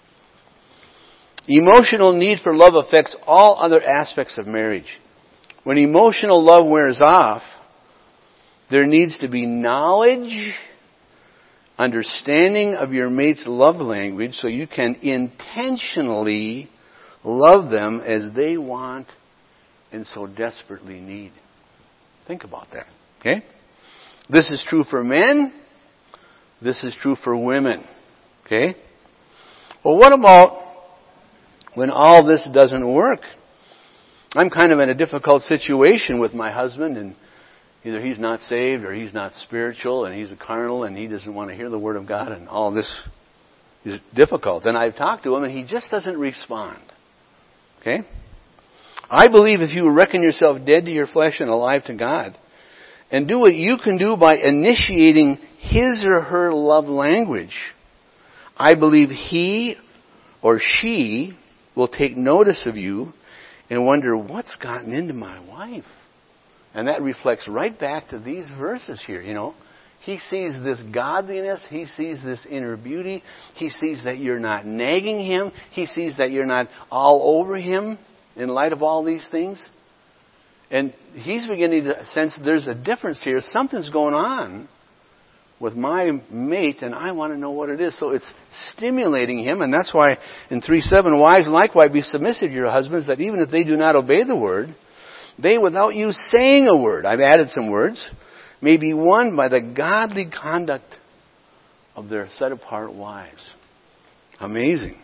Emotional need for love affects all other aspects of marriage. When emotional love wears off, there needs to be knowledge, understanding of your mate's love language so you can intentionally love them as they want and so desperately need. Think about that. Okay? This is true for men. This is true for women. Okay? Well, what about when all this doesn't work? I'm kind of in a difficult situation with my husband, and either he's not saved or he's not spiritual and he's a carnal and he doesn't want to hear the Word of God, and all this is difficult. And I've talked to him and he just doesn't respond. Okay? I believe if you reckon yourself dead to your flesh and alive to God, and do what you can do by initiating his or her love language, I believe he or she will take notice of you and wonder, what's gotten into my wife? And that reflects right back to these verses here, you know. He sees this godliness. He sees this inner beauty. He sees that you're not nagging him. He sees that you're not all over him in light of all these things. And he's beginning to sense there's a difference here. Something's going on with my mate, and I want to know what it is. So it's stimulating him, and that's why in 3:7, wives likewise be submissive to your husbands, that even if they do not obey the word, they, without you saying a word, I've added some words, may be won by the godly conduct of their set-apart wives. Amazing.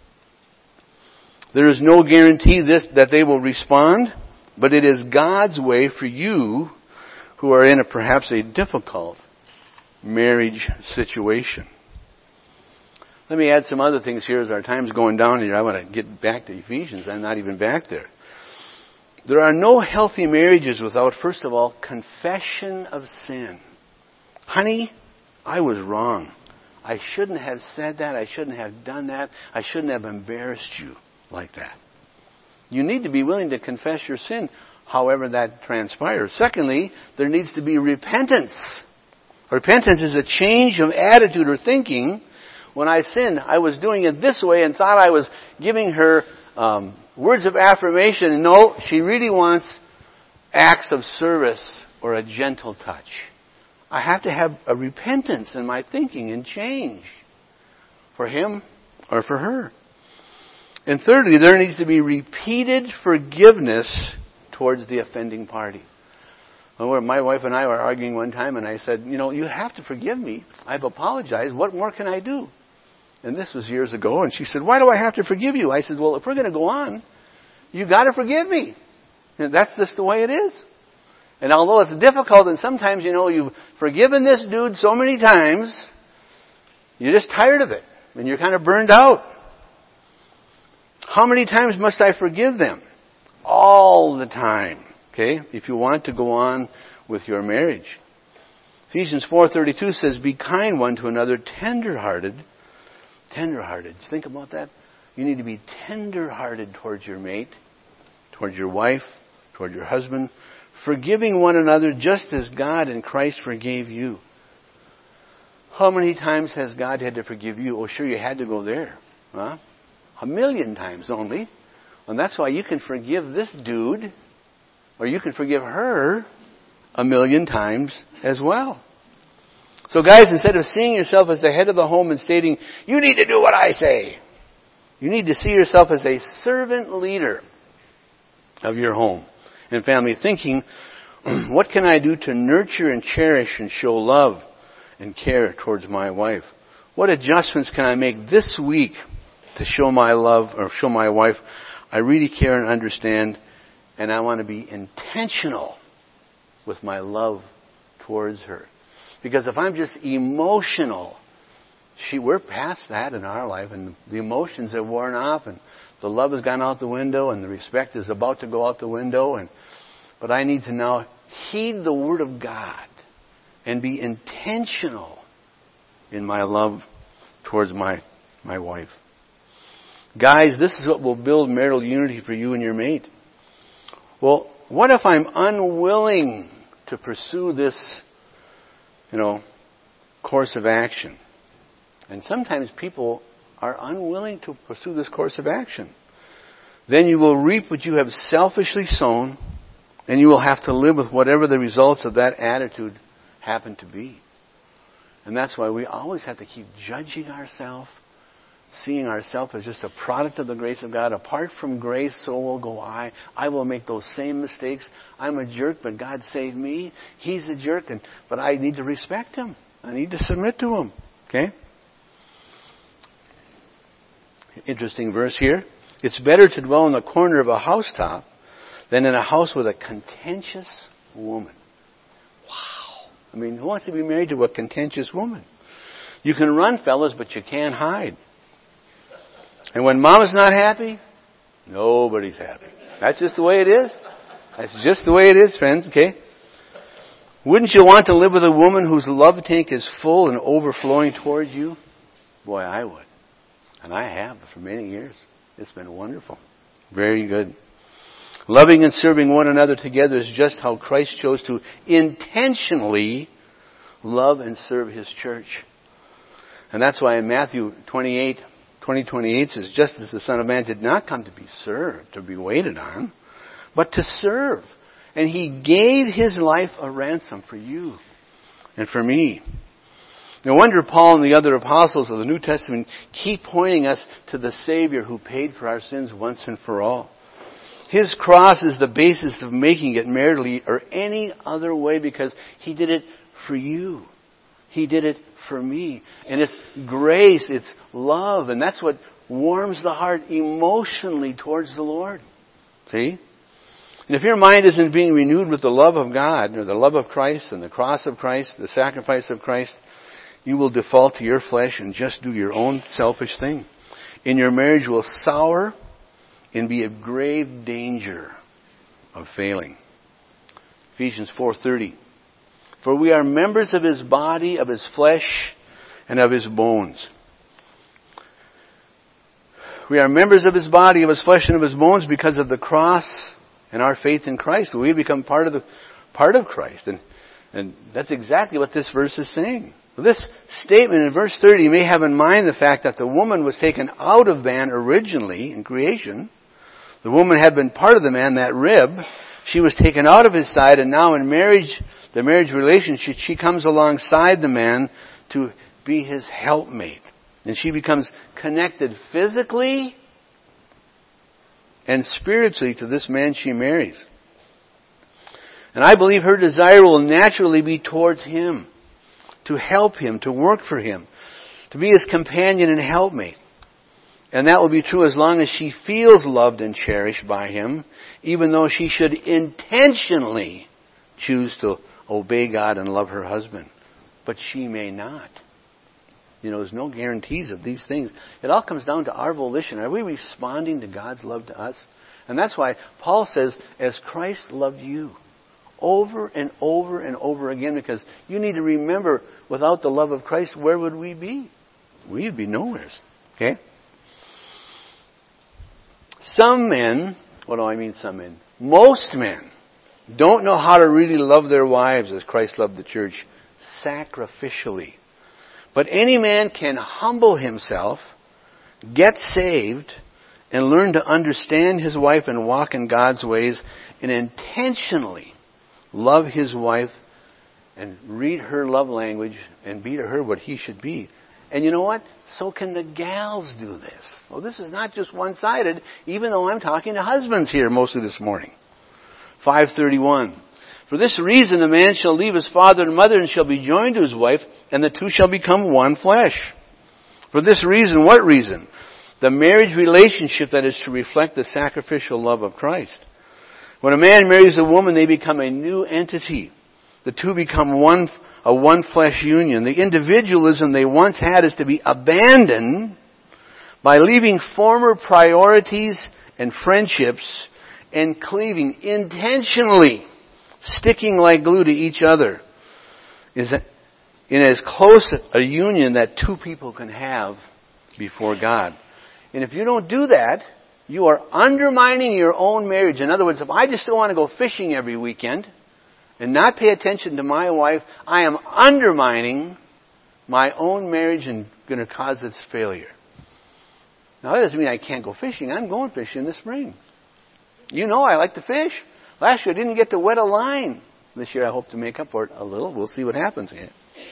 There is no guarantee that they will respond, but it is God's way for you who are in perhaps a difficult marriage situation. Let me add some other things here as our time's going down here. I want to get back to Ephesians. I'm not even back there. There are no healthy marriages without, first of all, confession of sin. Honey, I was wrong. I shouldn't have said that. I shouldn't have done that. I shouldn't have embarrassed you like that. You need to be willing to confess your sin, however that transpires. Secondly, there needs to be repentance. Repentance is a change of attitude or thinking when I sinned, I was doing it this way and thought I was giving her words of affirmation. No, she really wants acts of service or a gentle touch. I have to have a repentance in my thinking and change for him or for her. And thirdly, there needs to be repeated forgiveness towards the offending party. My wife and I were arguing one time, and I said, you have to forgive me. I've apologized. What more can I do? And this was years ago, and she said, why do I have to forgive you? I said, well, if we're going to go on, you've got to forgive me. And that's just the way it is. And although it's difficult, and sometimes, you've forgiven this dude so many times, you're just tired of it, and you're kind of burned out. How many times must I forgive them? All the time. Okay? If you want to go on with your marriage. Ephesians 4:32 says, be kind one to another, tender-hearted. Tender-hearted. Think about that. You need to be tender-hearted towards your mate, towards your wife, towards your husband, forgiving one another just as God in Christ forgave you. How many times has God had to forgive you? Oh, sure, you had to go there. Huh? 1,000,000 times only. And that's why you can forgive this dude, or you can forgive her 1,000,000 times as well. So guys, instead of seeing yourself as the head of the home and stating, you need to do what I say, you need to see yourself as a servant leader of your home and family, thinking, what can I do to nurture and cherish and show love and care towards my wife? What adjustments can I make this week to show my love or show my wife I really care and understand, and I want to be intentional with my love towards her? Because if I'm just emotional, we're past that in our life, and the emotions have worn off, and the love has gone out the window, and the respect is about to go out the window. But I need to now heed the Word of God and be intentional in my love towards my wife. Guys, this is what will build marital unity for you and your mate. Well, what if I'm unwilling to pursue this, course of action? And sometimes people are unwilling to pursue this course of action. Then you will reap what you have selfishly sown, and you will have to live with whatever the results of that attitude happen to be. And that's why we always have to keep judging ourselves, seeing ourselves as just a product of the grace of God. Apart from grace, so will go I. I will make those same mistakes. I'm a jerk, but God saved me. He's a jerk, but I need to respect him. I need to submit to him. Okay? Interesting verse here. It's better to dwell in the corner of a housetop than in a house with a contentious woman. Wow. I mean, who wants to be married to a contentious woman? You can run, fellas, but you can't hide. And when mama's not happy, nobody's happy. That's just the way it is. That's just the way it is, friends, okay? Wouldn't you want to live with a woman whose love tank is full and overflowing towards you? Boy, I would. And I have for many years. It's been wonderful. Very good. Loving and serving one another together is just how Christ chose to intentionally love and serve his church. And that's why in Matthew 20:28 says, just as the Son of Man did not come to be served, to be waited on, but to serve. And he gave his life a ransom for you and for me. No wonder Paul and the other apostles of the New Testament keep pointing us to the Savior who paid for our sins once and for all. His cross is the basis of making it maritally or any other way, because he did it for you. He did it for me. And it's grace, it's love, and that's what warms the heart emotionally towards the Lord. See? And if your mind isn't being renewed with the love of God, or the love of Christ and the cross of Christ, the sacrifice of Christ, you will default to your flesh and just do your own selfish thing. And your marriage will sour and be in grave danger of failing. Ephesians 4:30. For we are members of his body, of his flesh, and of his bones. We are members of his body, of his flesh, and of his bones because of the cross and our faith in Christ. We become part of Christ. And that's exactly what this verse is saying. This statement in verse 30 may have in mind the fact that the woman was taken out of man originally in creation. The woman had been part of the man, that rib. She was taken out of his side, and now in marriage, the marriage relationship, she comes alongside the man to be his helpmate. And she becomes connected physically and spiritually to this man she marries. And I believe her desire will naturally be towards him, to help him, to work for him, to be his companion and helpmate. And that will be true as long as she feels loved and cherished by him, even though she should intentionally choose to obey God and love her husband. But she may not. There's no guarantees of these things. It all comes down to our volition. Are we responding to God's love to us? And that's why Paul says, as Christ loved you, over and over and over again, because you need to remember, without the love of Christ, where would we be? We'd be nowhere. Okay? Some men, what do I mean some men? Most men don't know how to really love their wives as Christ loved the church, sacrificially. But any man can humble himself, get saved, and learn to understand his wife and walk in God's ways, and intentionally love his wife and read her love language and be to her what he should be. And you know what? So can the gals do this. Well, this is not just one-sided, even though I'm talking to husbands here mostly this morning. 5:31. For this reason a man shall leave his father and mother and shall be joined to his wife, and the two shall become one flesh. For this reason, what reason? The marriage relationship that is to reflect the sacrificial love of Christ. When a man marries a woman, they become a new entity. The two become a one flesh union. The individualism they once had is to be abandoned by leaving former priorities and friendships and cleaving intentionally, sticking like glue to each other, is in as close a union that two people can have before God. And if you don't do that, you are undermining your own marriage. In other words, if I just don't want to go fishing every weekend and not pay attention to my wife, I am undermining my own marriage and going to cause its failure. Now, that doesn't mean I can't go fishing. I'm going fishing this spring. I like to fish. Last year I didn't get to wet a line. This year I hope to make up for it a little. We'll see what happens here.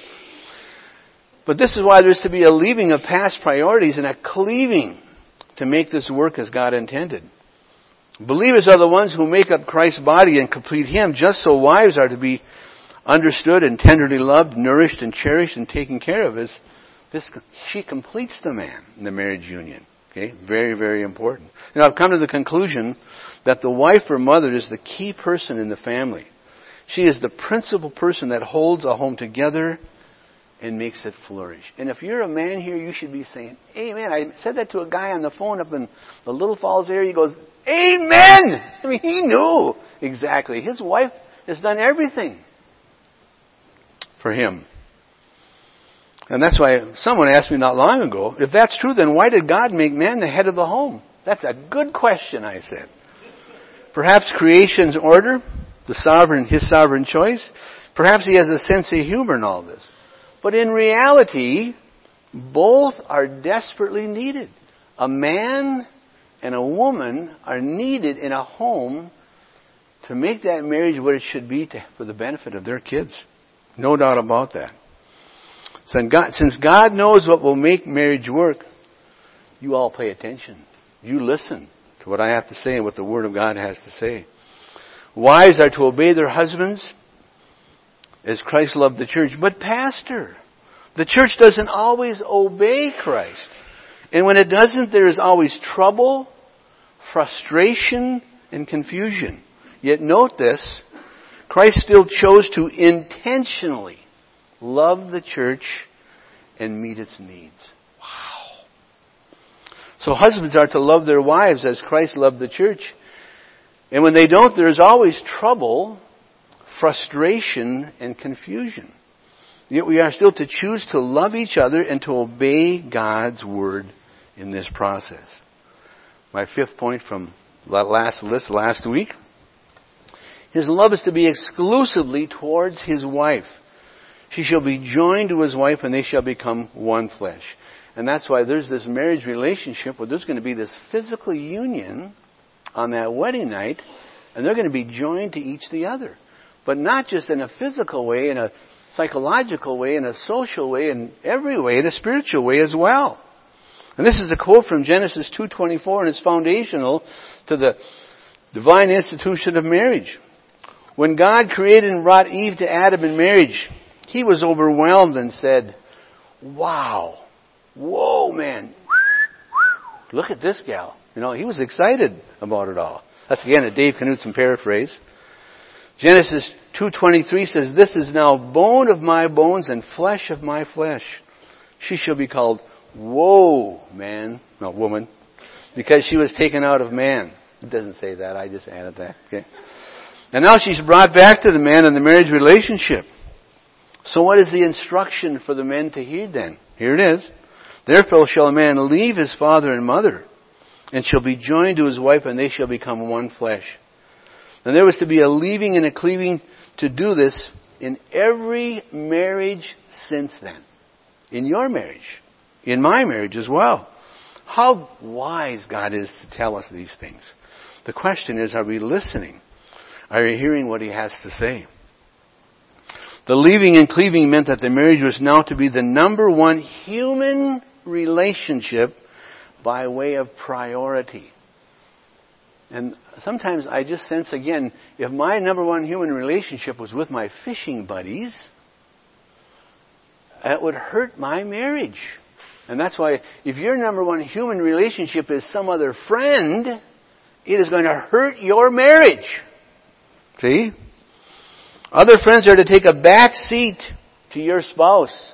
But this is why there's to be a leaving of past priorities and a cleaving to make this work as God intended. Believers are the ones who make up Christ's body and complete Him, just so wives are to be understood and tenderly loved, nourished and cherished and taken care of. She completes the man in the marriage union. Okay? Very, very important. I've come to the conclusion that the wife or mother is the key person in the family. She is the principal person that holds a home together and makes it flourish. And if you're a man here, you should be saying, Amen. I said that to a guy on the phone up in the Little Falls area. He goes, Amen! He knew exactly. His wife has done everything for him. And that's why someone asked me not long ago, if that's true, then why did God make man the head of the home? That's a good question, I said. Perhaps creation's order, his sovereign choice. Perhaps he has a sense of humor in all this. But in reality, both are desperately needed. A man and a woman are needed in a home to make that marriage what it should be for the benefit of their kids. No doubt about that. Since God knows what will make marriage work, you all pay attention. You listen to what I have to say and what the Word of God has to say. Wives are to obey their husbands as Christ loved the church. But pastor, the church doesn't always obey Christ. And when it doesn't, there is always trouble, frustration, and confusion. Yet note this, Christ still chose to intentionally love the church and meet its needs. Wow. So husbands are to love their wives as Christ loved the church. And when they don't, there's always trouble, frustration, and confusion. Yet we are still to choose to love each other and to obey God's Word in this process. My fifth point from last week. His love is to be exclusively towards his wife. She shall be joined to his wife, and they shall become one flesh. And that's why there's this marriage relationship where there's going to be this physical union on that wedding night, and they're going to be joined to each the other. But not just in a physical way, in a psychological way, in a social way, in every way, in a spiritual way as well. And this is a quote from Genesis 2:24, and it's foundational to the divine institution of marriage. When God created and brought Eve to Adam in marriage, he was overwhelmed and said, "Wow, whoa, man, look at this gal." He was excited about it all. That's again a Dave Knutson paraphrase. Genesis 2:23 says, "This is now bone of my bones and flesh of my flesh. She shall be called woman, because she was taken out of man." It doesn't say that. I just added that. Okay. And now she's brought back to the man in the marriage relationship. So what is the instruction for the men to heed then? Here it is. "Therefore shall a man leave his father and mother, and shall be joined to his wife, and they shall become one flesh." And there was to be a leaving and a cleaving to do this in every marriage since then. In your marriage. In my marriage as well. How wise God is to tell us these things. The question is, are we listening? Are you hearing what he has to say? The leaving and cleaving meant that the marriage was now to be the number one human relationship by way of priority. And sometimes I just sense again, if my number one human relationship was with my fishing buddies, that would hurt my marriage. And that's why if your number one human relationship is some other friend, it is going to hurt your marriage. See? Other friends are to take a back seat to your spouse.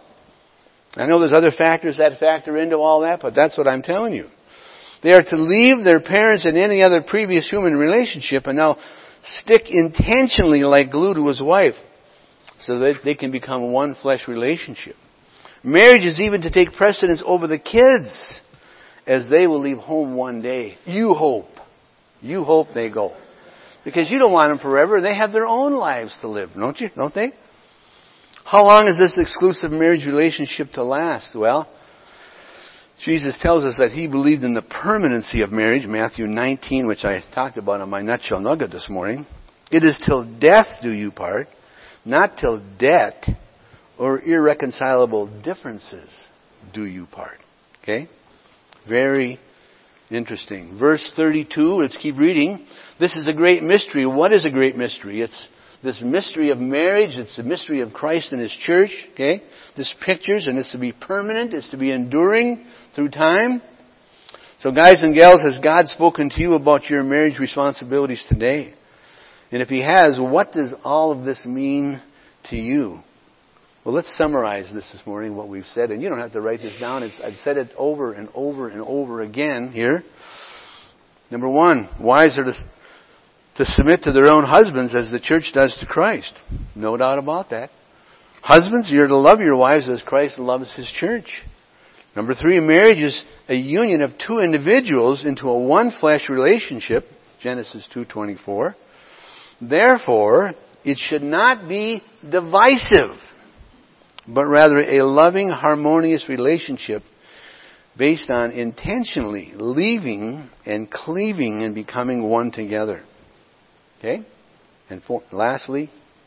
I know there's other factors that factor into all that, but that's what I'm telling you. They are to leave their parents and any other previous human relationship and now stick intentionally like glue to his wife so that they can become one flesh relationship. Marriage is even to take precedence over the kids as they will leave home one day. You hope. You hope they go. Because you don't want them forever. They have their own lives to live, don't you? Don't they? How long is this exclusive marriage relationship to last? Well, Jesus tells us that he believed in the permanency of marriage, Matthew 19, which I talked about on my nutshell nugget this morning. It is till death do you part, not till debt or irreconcilable differences do you part. Okay? Very interesting. Verse 32, let's keep reading. This is a great mystery. What is a great mystery? It's this mystery of marriage. It's the mystery of Christ and His church. Okay? This pictures, and it's to be permanent. It's to be enduring through time. So guys and gals, has God spoken to you about your marriage responsibilities today? And if He has, what does all of this mean to you? Well, let's summarize this morning, what we've said. And you don't have to write this down. I've said it over and over and over again here. Number one, wives are to submit to their own husbands as the church does to Christ. No doubt about that. Husbands, you're to love your wives as Christ loves His church. Number three, marriage is a union of two individuals into a one flesh relationship. Genesis 2:24. Therefore, it should not be divisive, but rather a loving, harmonious relationship based on intentionally leaving and cleaving and becoming one together. Okay? And lastly,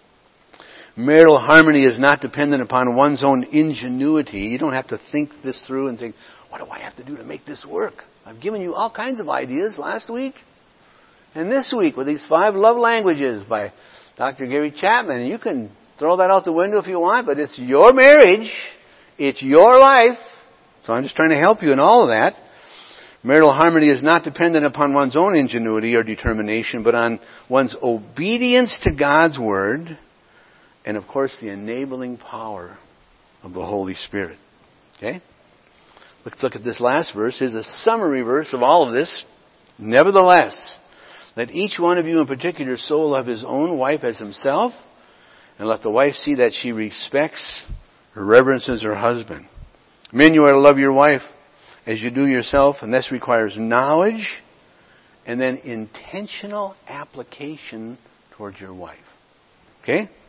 marital harmony is not dependent upon one's own ingenuity. You don't have to think this through and think, what do I have to do to make this work? I've given you all kinds of ideas last week. And this week with these 5 love languages by Dr. Gary Chapman. And you can throw that out the window if you want, but it's your marriage. It's your life. So I'm just trying to help you in all of that. Marital harmony is not dependent upon one's own ingenuity or determination, but on one's obedience to God's Word and, of course, the enabling power of the Holy Spirit. Okay? Let's look at this last verse. Here's a summary verse of all of this. Nevertheless, let each one of you in particular so love his own wife as himself, and let the wife see that she respects or reverences her husband. Men, you are to love your wife as you do yourself, and this requires knowledge and then intentional application towards your wife. Okay?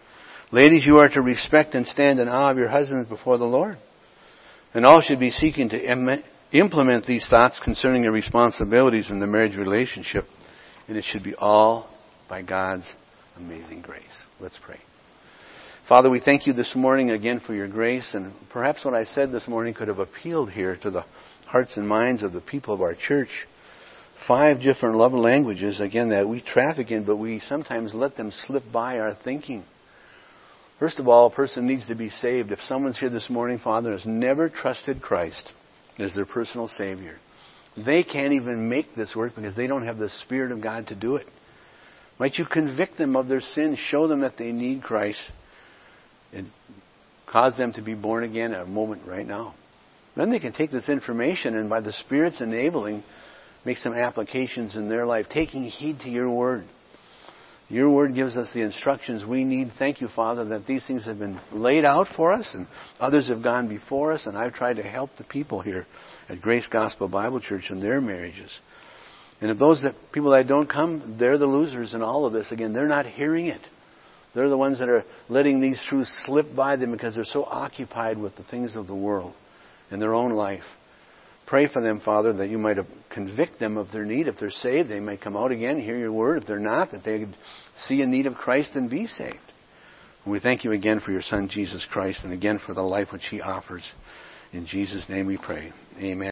Ladies, you are to respect and stand in awe of your husbands before the Lord. And all should be seeking to implement these thoughts concerning their responsibilities in the marriage relationship. And it should be all by God's amazing grace. Let's pray. Father, we thank you this morning again for your grace. And perhaps what I said this morning could have appealed here to the hearts and minds of the people of our church. 5 different love languages, again, that we traffic in, but we sometimes let them slip by our thinking. First of all, a person needs to be saved. If someone's here this morning, Father, has never trusted Christ as their personal Savior, they can't even make this work because they don't have the Spirit of God to do it. Might you convict them of their sins, show them that they need Christ, and cause them to be born again at a moment right now. Then they can take this information and by the Spirit's enabling, make some applications in their life, taking heed to your word. Your word gives us the instructions we need. Thank you, Father, that these things have been laid out for us and others have gone before us, and I've tried to help the people here at Grace Gospel Bible Church in their marriages. And if people that don't come, they're the losers in all of this. Again, they're not hearing it. They're the ones that are letting these truths slip by them because they're so occupied with the things of the world in their own life. Pray for them, Father, that you might convict them of their need. If they're saved, they might come out again, hear your word. If they're not, that they could see a need of Christ and be saved. And we thank you again for your Son, Jesus Christ, and again for the life which he offers. In Jesus' name we pray. Amen.